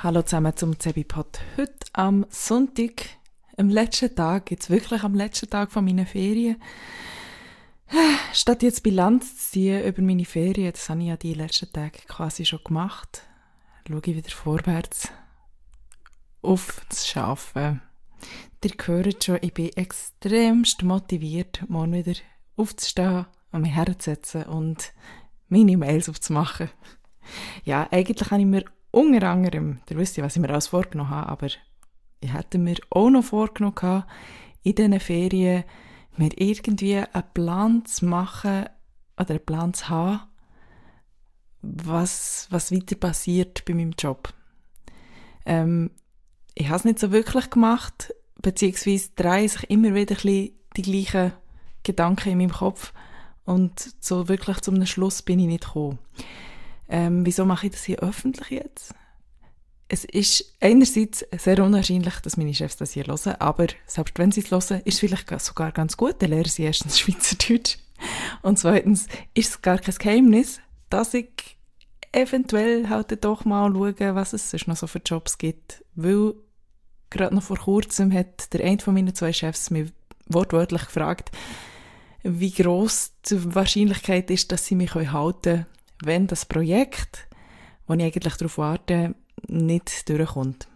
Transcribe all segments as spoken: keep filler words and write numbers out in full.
Hallo zusammen zum Zebipod. Heute am Sonntag, am letzten Tag, jetzt wirklich am letzten Tag von meinen Ferien. Statt jetzt Bilanz zu ziehen über meine Ferien, das habe ich ja die letzten Tage quasi schon gemacht, schaue ich wieder vorwärts auf das Arbeiten. Ihr hört schon, ich bin extremst motiviert, morgen wieder aufzustehen und mich herzusetzen und meine Mails aufzumachen. Ja, eigentlich habe ich mir unter anderem, ihr wisst ja, was ich mir alles vorgenommen habe, aber ich hätte mir auch noch vorgenommen gehabt, in diesen Ferien mir irgendwie einen Plan zu machen oder einen Plan zu haben, was, was weiter passiert bei meinem Job. Ähm, ich habe es nicht so wirklich gemacht, beziehungsweise drehen sich immer wieder ein bisschen die gleichen Gedanken in meinem Kopf und so wirklich zu einem Schluss bin ich nicht gekommen. Ähm, wieso mache ich das hier öffentlich jetzt? Es ist einerseits sehr unwahrscheinlich, dass meine Chefs das hier hören, aber selbst wenn sie es hören, ist es vielleicht sogar ganz gut, dann lernen sie erstens Schweizerdeutsch und zweitens ist es gar kein Geheimnis, dass ich eventuell halt doch mal schaue, was es sonst noch so für Jobs gibt, weil gerade noch vor kurzem hat der eine von meinen zwei Chefs mich wortwörtlich gefragt, wie gross die Wahrscheinlichkeit ist, dass sie mich halten können, wenn das Projekt, wo ich eigentlich darauf warte, nicht durchkommt.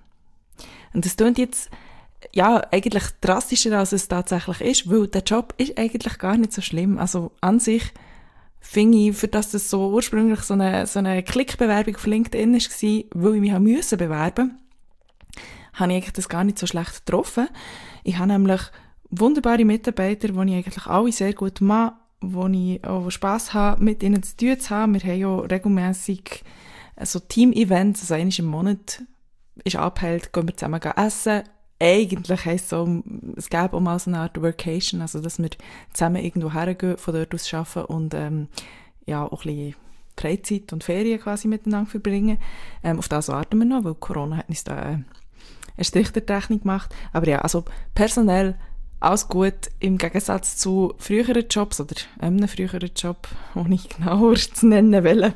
Und das klingt jetzt ja, eigentlich drastischer, als es tatsächlich ist, weil der Job ist eigentlich gar nicht so schlimm. Also an sich finde ich, für das das so ursprünglich so eine, so eine Klickbewerbung auf LinkedIn war, weil ich mich haben müssen bewerben, habe ich eigentlich das gar nicht so schlecht getroffen. Ich habe nämlich wunderbare Mitarbeiter, die ich eigentlich alle sehr gut mache, wo ich auch Spass habe, mit ihnen zu tun zu haben. Wir haben ja regelmässig so Team-Events, also einmal im Monat ist abhält, gehen wir zusammen essen. Eigentlich heisst es so, es gäbe auch mal so eine Art Workation, also dass wir zusammen irgendwo hergehen, von dort aus arbeiten und ähm, ja, auch ein bisschen Freizeit und Ferien quasi miteinander verbringen. Ähm, auf das warten wir noch, weil Corona hat uns da äh, einen Strich der Rechnung gemacht. Aber ja, also personell alles gut, im Gegensatz zu früheren Jobs oder einem früheren Job, den ich genauer zu nennen will.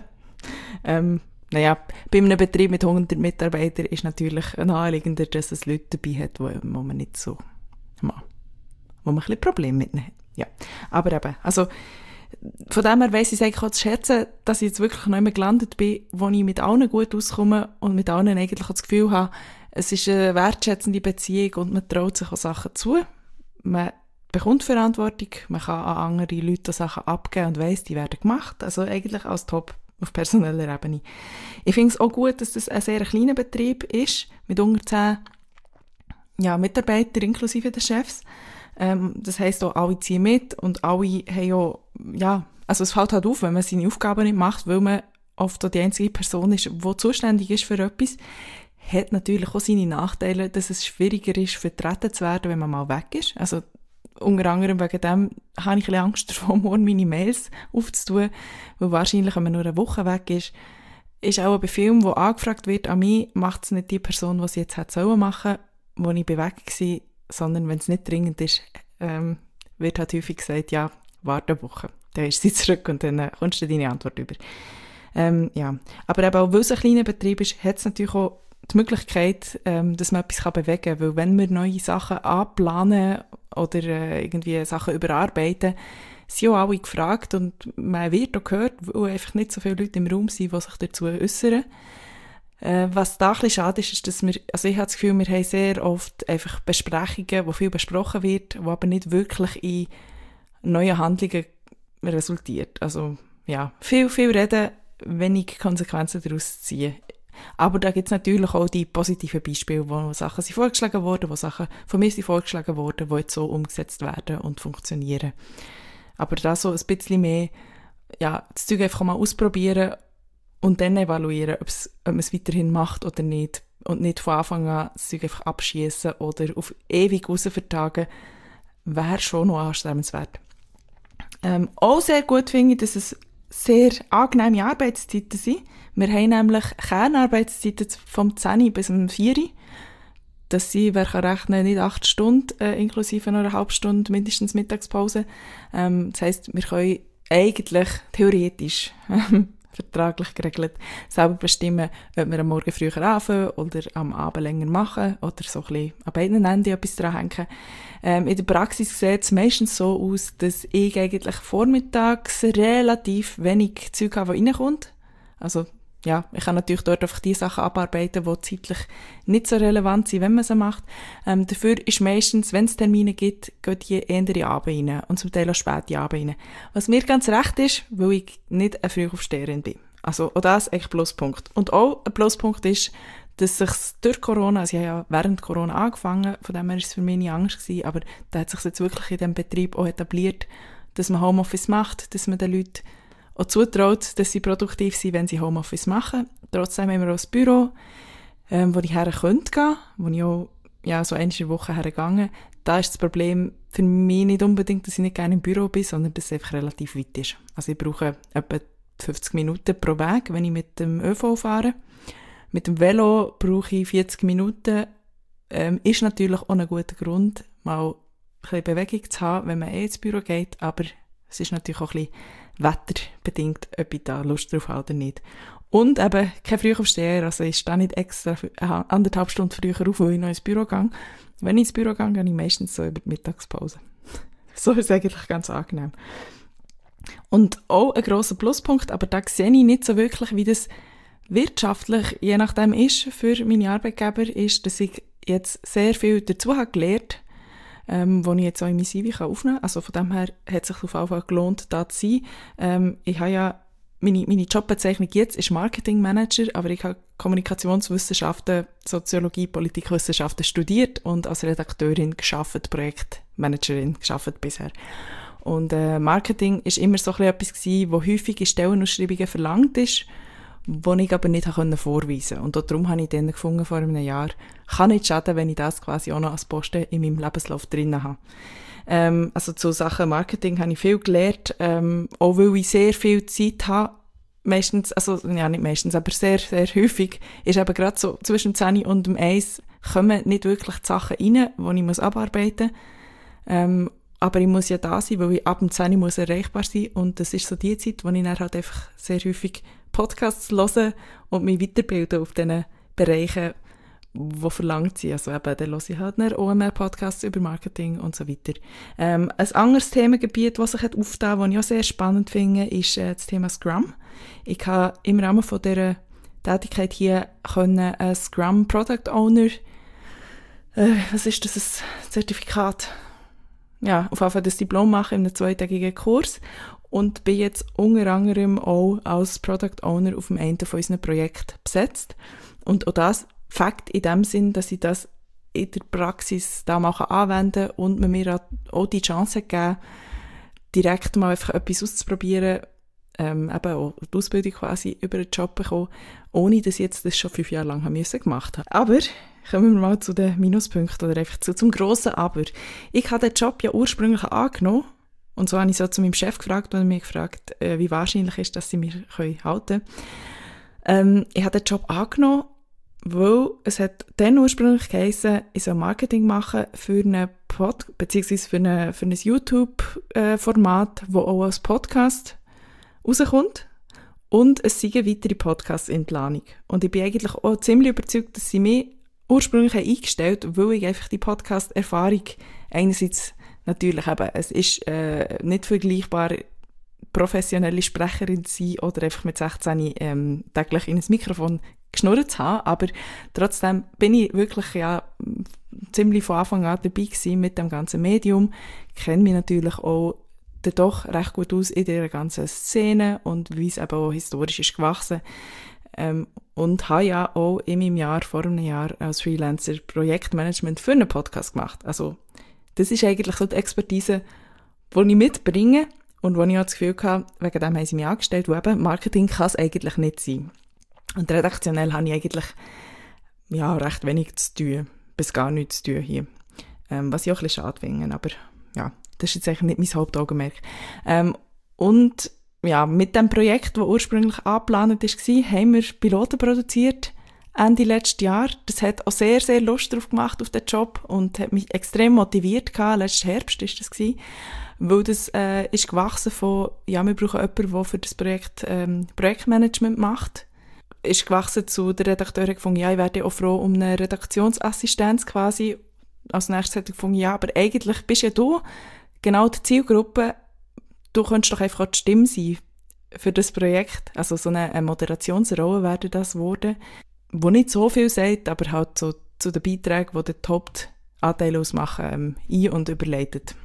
Ähm, naja, bei einem Betrieb mit hundert Mitarbeitern ist natürlich naheliegender, dass es Leute dabei hat, wo, wo man nicht so, wo man ein bisschen Probleme mit ihnen hat. Ja, aber eben, also von dem her weiss ich es eigentlich auch zu schätzen, dass ich jetzt wirklich noch immer gelandet bin, wo ich mit allen gut auskomme und mit allen eigentlich auch das Gefühl habe, es ist eine wertschätzende Beziehung und man traut sich auch Sachen zu. Man bekommt Verantwortung, man kann an andere Leute Sachen abgeben und weiss, die werden gemacht. Also eigentlich als Top auf personeller Ebene. Ich finde es auch gut, dass das ein sehr kleiner Betrieb ist, mit unter zehn ja, Mitarbeitern inklusive der Chefs. Ähm, das heisst auch, alle ziehen mit und alle haben ja, ja, also es fällt halt auf, wenn man seine Aufgaben nicht macht, weil man oft auch die einzige Person ist, die zuständig ist für etwas, hat natürlich auch seine Nachteile, dass es schwieriger ist, vertreten zu werden, wenn man mal weg ist. Also unter anderem wegen dem habe ich ein bisschen Angst davor, morgen meine Mails aufzutun, weil wahrscheinlich, wenn man nur eine Woche weg ist, ist auch bei Filmen, wo angefragt wird, an mich macht es nicht die Person, die sie jetzt hätte sollen machen, wo ich weg war, sondern wenn es nicht dringend ist, ähm, wird halt häufig gesagt, ja, warte eine Woche, dann ist sie zurück und dann äh, kommst du deine Antwort über. Ähm, ja. Aber eben auch, weil es ein kleiner Betrieb ist, hat es natürlich auch die Möglichkeit, ähm, dass man etwas bewegen kann, weil wenn wir neue Sachen anplanen oder äh, irgendwie Sachen überarbeiten, sind auch alle gefragt und man wird auch gehört, weil einfach nicht so viele Leute im Raum sind, die sich dazu äußern. Äh, was da ein bisschen schade ist, ist, dass wir, also ich habe das Gefühl, wir haben sehr oft einfach Besprechungen, wo viel besprochen wird, wo aber nicht wirklich in neuen Handlungen resultiert. Also ja, viel, viel reden, wenig Konsequenzen daraus ziehen. Aber da gibt es natürlich auch die positiven Beispiele, wo Sachen sind vorgeschlagen wurden, wo Sachen von mir sind vorgeschlagen wurden, die jetzt so umgesetzt werden und funktionieren. Aber da so ein bisschen mehr, ja, das Zeug einfach mal ausprobieren und dann evaluieren, ob man es weiterhin macht oder nicht. Und nicht von Anfang an das Zeug einfach abschießen oder auf ewig rausvertagen, wäre schon noch anstrebenswert. Ähm, auch sehr gut finde ich, dass es sehr angenehme Arbeitszeiten sind. Wir haben nämlich Kernarbeitszeiten vom zehn Uhr bis um vier Uhr. Das sind, wer kann rechnen, nicht acht Stunden, äh, inklusive noch eine halbe Stunde mindestens Mittagspause. Ähm, das heisst, wir können eigentlich theoretisch vertraglich geregelt, selber bestimmen, ob wir am Morgen früher anfangen oder am Abend länger machen oder so ein bisschen an beiden Enden etwas dranhängen. Ähm, in der Praxis sieht es meistens so aus, dass ich eigentlich vormittags relativ wenig Zeug habe, das reinkommt. Also ja, ich kann natürlich dort einfach die Sachen abarbeiten, die zeitlich nicht so relevant sind, wenn man sie macht. Ähm, dafür ist meistens, wenn es Termine gibt, gehen die eher in die Abend rein und zum Teil auch spät in die Abend rein. Was mir ganz recht ist, weil ich nicht eine Frühaufsteherin bin. Also auch das ist echt ein Pluspunkt. Und auch ein Pluspunkt ist, dass sich durch Corona, also ich habe ja während Corona angefangen, von dem her war es für mich nie Angst gewesen, aber da hat sich jetzt wirklich in diesem Betrieb auch etabliert, dass man Homeoffice macht, dass man den Leuten auch zutraut, dass sie produktiv sind, wenn sie Homeoffice machen. Trotzdem haben wir auch ein Büro, ähm, wo ich her könnte gehen, wo ich auch ja, so einmal in der Woche hergegangen. Da ist das Problem für mich nicht unbedingt, dass ich nicht gerne im Büro bin, sondern dass es einfach relativ weit ist. Also ich brauche etwa fünfzig Minuten pro Weg, wenn ich mit dem ÖV fahre. Mit dem Velo brauche ich vierzig Minuten. Ähm, ist natürlich auch ein guter Grund, mal ein bisschen Bewegung zu haben, wenn man eh ins Büro geht, aber es ist natürlich auch ein bisschen wetterbedingt, ob ich da Lust drauf habe oder nicht. Und eben kein Frühaufsteher, also ich stehe nicht extra eine anderthalb Stunden früher auf, weil ich noch ins Büro gehe. Wenn ich ins Büro gehe, gehe ich meistens so über die Mittagspause. So ist es eigentlich ganz angenehm. Und auch ein grosser Pluspunkt, aber da sehe ich nicht so wirklich, wie das wirtschaftlich je nachdem ist für meine Arbeitgeber, ist, dass ich jetzt sehr viel dazu habe gelernt, ähm, wo ich jetzt auch in mein C V aufnehmen kann. Also von dem her hat es sich auf jeden Fall gelohnt, da zu sein. Ähm, ich habe ja, meine, meine Jobbezeichnung jetzt ist Marketing Manager, aber ich habe Kommunikationswissenschaften, Soziologie, Politikwissenschaften studiert und als Redakteurin gearbeitet, Projektmanagerin gearbeitet bisher. Und äh, Marketing ist immer so ein bisschen etwas gewesen, wo häufig in Stellenausschreibungen verlangt ist, wo ich aber nicht vorweisen konnte. Und darum habe ich dann gefunden, vor einem Jahr, kann nicht schaden, wenn ich das quasi auch noch als Posten in meinem Lebenslauf drin habe. Ähm, also zu Sachen Marketing habe ich viel gelernt, ähm, auch weil ich sehr viel Zeit habe, meistens, also ja nicht meistens, aber sehr, sehr häufig, ist eben gerade so zwischen dem zehn und dem eins kommen nicht wirklich die Sachen rein, die ich muss abarbeiten muss. Ähm, aber ich muss ja da sein, weil ich ab dem zehn muss erreichbar sein und das ist so die Zeit, wo ich dann halt einfach sehr häufig Podcasts höre und mich weiterbilden auf diesen Bereichen, die verlangt sind. Also eben, dann höre ich halt dann auch mehr Podcasts über Marketing und so weiter. Ähm, ein anderes Themengebiet, das sich hat aufgetan, das ich auch sehr spannend finde, ist äh, das Thema Scrum. Ich habe im Rahmen von dieser Tätigkeit hier können ein Scrum Product Owner, äh, was ist das, ein Zertifikat? Ja, auf jeden Fall das Diplom machen in einem zweitägigen Kurs und bin jetzt unter anderem auch als Product Owner auf dem einen von unseren Projekten besetzt. Und auch das Fakt in dem Sinn, dass ich das in der Praxis da mal anwenden kann und man mir auch die Chance gegeben, direkt mal einfach etwas auszuprobieren, ähm, eben auch die Ausbildung quasi über den Job bekommen, ohne dass ich jetzt das schon fünf Jahre lang haben müssen gemacht habe. Aber kommen wir mal zu den Minuspunkten oder einfach zu, zum grossen Aber. Ich habe den Job ja ursprünglich angenommen und so habe ich so zu meinem Chef gefragt und er mich gefragt, äh, wie wahrscheinlich ist, dass sie mich können halten können. Ähm, ich habe den Job angenommen, weil es hat dann ursprünglich geheissen, ich soll Marketing machen für einen Pod, beziehungsweise für, eine, für ein YouTube-Format, äh, das auch als Podcast rauskommt. Und es sind weitere Podcasts in Planung. Und ich bin eigentlich auch ziemlich überzeugt, dass sie mich ursprünglich eingestellt haben, weil ich einfach die Podcast-Erfahrung einerseits natürlich eben, es ist äh, nicht vergleichbar, professionelle Sprecherin zu sein oder einfach mit sechzehn ähm, täglich in ein Mikrofon geschnurrt zu haben, aber trotzdem bin ich wirklich ja ziemlich von Anfang an dabei gewesen mit dem ganzen Medium, kenne mich natürlich auch doch recht gut aus in dieser ganzen Szene und wie es eben auch historisch ist gewachsen. Ähm, und habe ja auch in meinem Jahr, vor einem Jahr, als Freelancer Projektmanagement für einen Podcast gemacht. Also das ist eigentlich so die Expertise, die ich mitbringe und wo ich auch das Gefühl hatte, wegen dem haben sie mich angestellt, wo eben Marketing kann es eigentlich nicht sein. Und redaktionell habe ich eigentlich ja, recht wenig zu tun, bis gar nichts zu tun hier. Ähm, was ich auch ein bisschen schade finde, aber ja, das ist jetzt eigentlich nicht mein Hauptaugenmerk. Ähm, und ja, mit dem Projekt, das ursprünglich angeplant war, haben wir Piloten produziert, Ende letzten Jahr. Das hat auch sehr, sehr Lust drauf gemacht auf den Job und hat mich extrem motiviert gehabt. Letzten Herbst war das gewesen, weil das äh, ist gewachsen von, ja, wir brauchen jemanden, der für das Projekt ähm, Projektmanagement macht. Ist gewachsen zu der Redakteurin gefunden, ja, ich werde auch froh um eine Redaktionsassistenz quasi. Als nächstes hat er gefunden, ja, aber eigentlich bist ja du genau die Zielgruppe, du könntest doch einfach auch die Stimme sein für das Projekt. Also so eine, eine Moderationsrolle wäre das geworden, wo nicht so viel sagt, aber halt so zu den Beiträgen, die den Hauptanteil ausmachen, ähm, ein- und überleitet.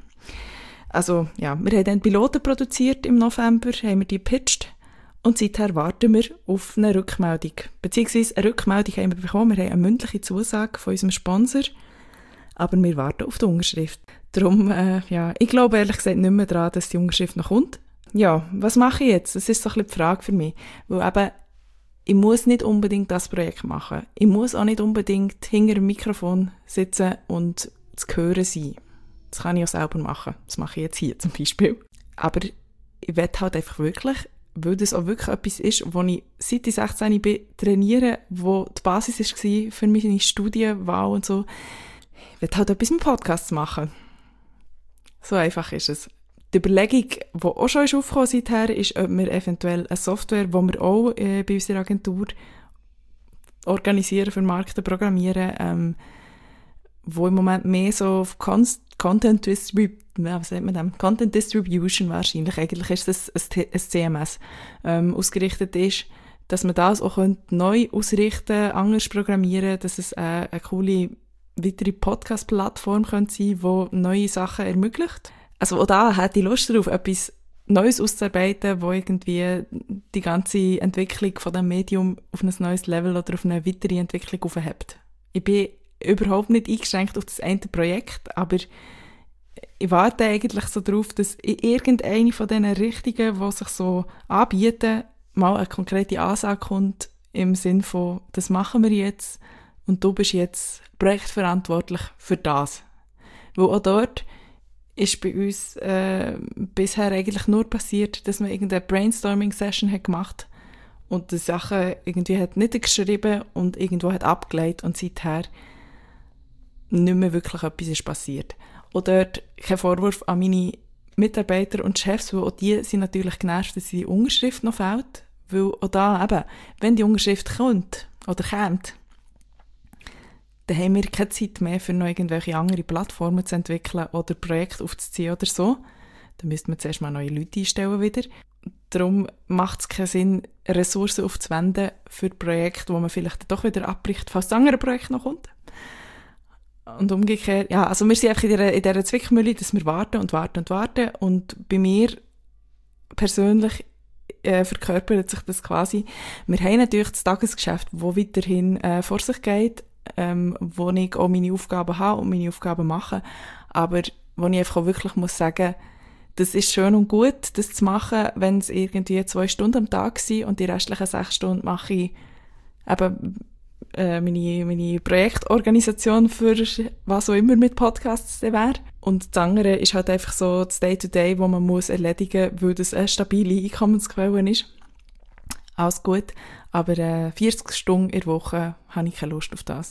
Also ja, wir haben dann Piloten produziert im November, haben wir die gepitcht und seither warten wir auf eine Rückmeldung. Beziehungsweise eine Rückmeldung haben wir bekommen, wir haben eine mündliche Zusage von unserem Sponsor, aber wir warten auf die Unterschrift. Darum, äh, ja, ich glaube ehrlich gesagt nicht mehr daran, dass die Unterschrift noch kommt. Ja, was mache ich jetzt? Das ist so ein bisschen die Frage für mich. Weil eben, ich muss nicht unbedingt das Projekt machen. Ich muss auch nicht unbedingt hinter dem Mikrofon sitzen und zu hören sein. Das kann ich auch selber machen. Das mache ich jetzt hier zum Beispiel. Aber ich will halt einfach wirklich, weil das auch wirklich etwas ist, wo ich seit ich sechzehn bin trainiere, wo die Basis war für meine Studienwahl und so. Ich will halt etwas mit Podcasts machen. So einfach ist es. Die Überlegung, die auch schon aufgekommen ist seither, ist, ob wir eventuell eine Software, die wir auch äh, bei unserer Agentur organisieren, vermarkten, programmieren, ähm, wo im Moment mehr so auf Const- Content, Distrib- ja, was sagt man dem? Content Distribution wahrscheinlich, eigentlich ist das ein, ein C M S, ähm, ausgerichtet ist, dass man das auch neu ausrichten, anders programmieren, dass es äh, eine coole weitere Podcast-Plattform könnte sein, die neue Sachen ermöglicht. Also auch da hätte ich Lust darauf, etwas Neues auszuarbeiten, wo irgendwie die ganze Entwicklung von dem Medium auf ein neues Level oder auf eine weitere Entwicklung aufhebt. Ich bin überhaupt nicht eingeschränkt auf das eine Projekt, aber ich warte eigentlich so darauf, dass in irgendeine von diesen Richtungen, die sich so anbieten, mal eine konkrete Ansage kommt im Sinn von, das machen wir jetzt und du bist jetzt projektverantwortlich für das. Weil auch dort ist bei uns äh, bisher eigentlich nur passiert, dass man irgendeine Brainstorming-Session hat gemacht und die Sachen irgendwie hat niedergeschrieben und irgendwo hat abgelegt und seither nicht mehr wirklich etwas ist passiert. Und dort kein Vorwurf an meine Mitarbeiter und Chefs, weil auch die sind natürlich genervt, dass die Unterschrift noch fehlt, weil auch da eben, wenn die Unterschrift kommt oder kommt, dann haben wir keine Zeit mehr, für noch irgendwelche andere Plattformen zu entwickeln oder Projekte aufzuziehen oder so. Dann müsste man zuerst mal neue Leute einstellen wieder. Darum macht es keinen Sinn, Ressourcen aufzuwenden für Projekte, wo man vielleicht doch wieder abbricht, falls das andere Projekt noch kommt. Und umgekehrt, ja, also wir sind einfach in dieser, in dieser Zwickmühle, dass wir warten und warten und warten. Und bei mir persönlich äh, verkörpert sich das quasi. Wir haben natürlich das Tagesgeschäft, das weiterhin äh, vor sich geht, ähm, wo ich auch meine Aufgaben habe und meine Aufgaben mache, aber wo ich einfach auch wirklich muss sagen, das ist schön und gut, das zu machen, wenn es irgendwie zwei Stunden am Tag sind und die restlichen sechs Stunden mache ich eben äh, meine, meine Projektorganisation für was auch immer mit Podcasts wäre. Und das andere ist halt einfach so das Day-to-Day, wo man muss erledigen muss, weil das eine stabile Einkommensquelle ist. Alles gut, aber äh, vierzig Stunden in der Woche habe ich keine Lust auf das.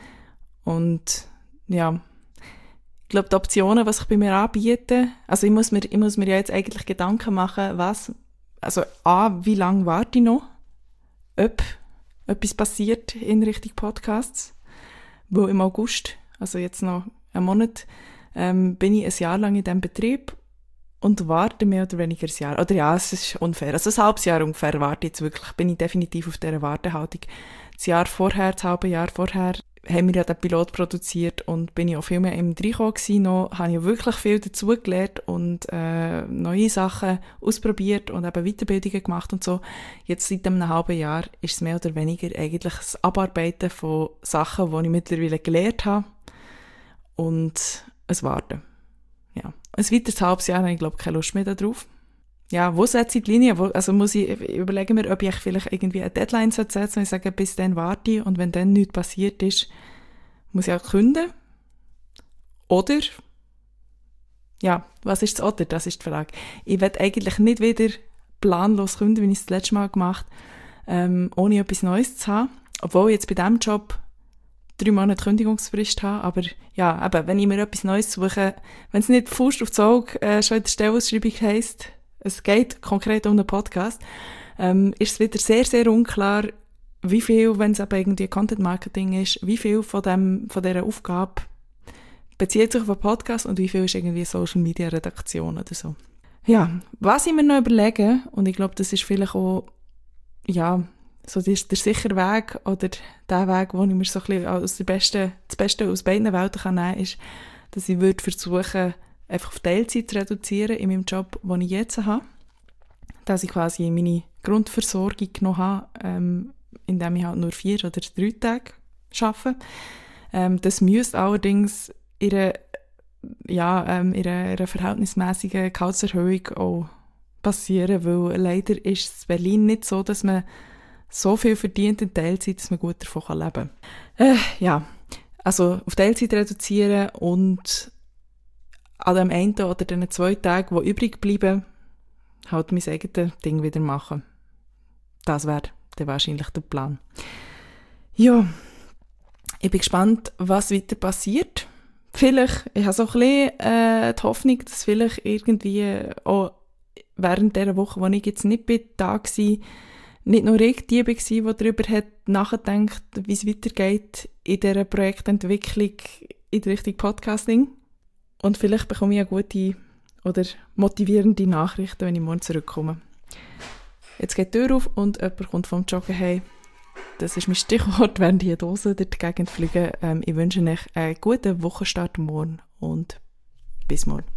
Und ja, ich glaube, die Optionen, was ich bei mir anbiete, also ich muss mir, ich muss mir ja jetzt eigentlich Gedanken machen, was, also A, wie lange warte ich noch, ob etwas passiert in Richtung Podcasts, weil im August, also jetzt noch einen Monat, ähm, bin ich ein Jahr lang in diesem Betrieb und warte mehr oder weniger ein Jahr. Oder ja, es ist unfair. Also ein halbes Jahr ungefähr warte ich jetzt wirklich. Bin ich definitiv auf dieser Wartehaltung. Das Jahr vorher, das halbe Jahr vorher, haben wir ja den Pilot produziert und bin ich auch viel mehr im Reinkommen gewesen. Noch habe ich wirklich viel dazugelernt und äh, neue Sachen ausprobiert und eben Weiterbildungen gemacht und so. Jetzt seit einem halben Jahr ist es mehr oder weniger eigentlich das Abarbeiten von Sachen, die ich mittlerweile gelernt habe und es Warten. Ja. Ein weiteres halbes Jahr habe ich, glaube ich, keine Lust mehr darauf. Ja, wo setze ich die Linie? Wo, also muss ich überlegen mir, ob ich vielleicht irgendwie eine Deadline setzen und ich sage, bis dann warte ich und wenn dann nichts passiert ist, muss ich auch kündigen. Oder, ja, was ist das Oder? Das ist die Frage. Ich will eigentlich nicht wieder planlos kündigen, wie ich es das letzte Mal gemacht habe, ähm, ohne etwas Neues zu haben. obwohl ich jetzt bei diesem Job drei Monate Kündigungsfrist habe, aber ja, eben, wenn ich mir etwas Neues suche, wenn es nicht Faust aufs Auge äh, schon in der Stellenausschreibung heisst, es geht konkret um einen Podcast, ähm, ist es wieder sehr, sehr unklar, wie viel, wenn es eben irgendwie Content Marketing ist, wie viel von, dem, von dieser Aufgabe bezieht sich auf einen Podcast und wie viel ist irgendwie Social Media Redaktion oder so. Ja, was ich mir noch überlege, und ich glaube, das ist vielleicht auch, ja, so der, der sichere Weg oder der Weg, wo ich mir so ein bisschen aus der besten, das Beste aus beiden Welten kann nehmen kann, ist, dass ich würde versuchen, einfach auf Teilzeit zu reduzieren in meinem Job, den ich jetzt habe. Dass ich quasi meine Grundversorgung noch habe, ähm, indem ich halt nur vier oder drei Tage arbeite. Ähm, das müsste allerdings in einer, ja, ähm, in einer, einer verhältnismäßigen Gehaltserhöhung auch passieren, weil leider ist es in Berlin nicht so, dass man so viel verdient in Teilzeit, dass man gut davon leben kann. Äh, ja, also auf Teilzeit reduzieren und an dem einen oder den zwei Tagen, die übrig bleiben, halt mein eigenes Ding wieder machen. Das wäre dann wahrscheinlich der Plan. Ja, ich bin gespannt, was weiter passiert. Vielleicht, ich habe so ein bisschen äh, die Hoffnung, dass vielleicht irgendwie auch während dieser Woche, wo ich jetzt nicht bin, da war, nicht nur ich die war, die darüber hat nachgedacht, wie es weitergeht in dieser Projektentwicklung in Richtung Podcasting. Und vielleicht bekomme ich eine gute oder motivierende Nachrichten, wenn ich morgen zurückkomme. Jetzt geht die Tür auf und jemand kommt vom Joggen heim. Das ist mein Stichwort, während die Dosen durch die Gegend fliegen. Ähm, ich wünsche euch einen guten Wochenstart morgen und bis morgen.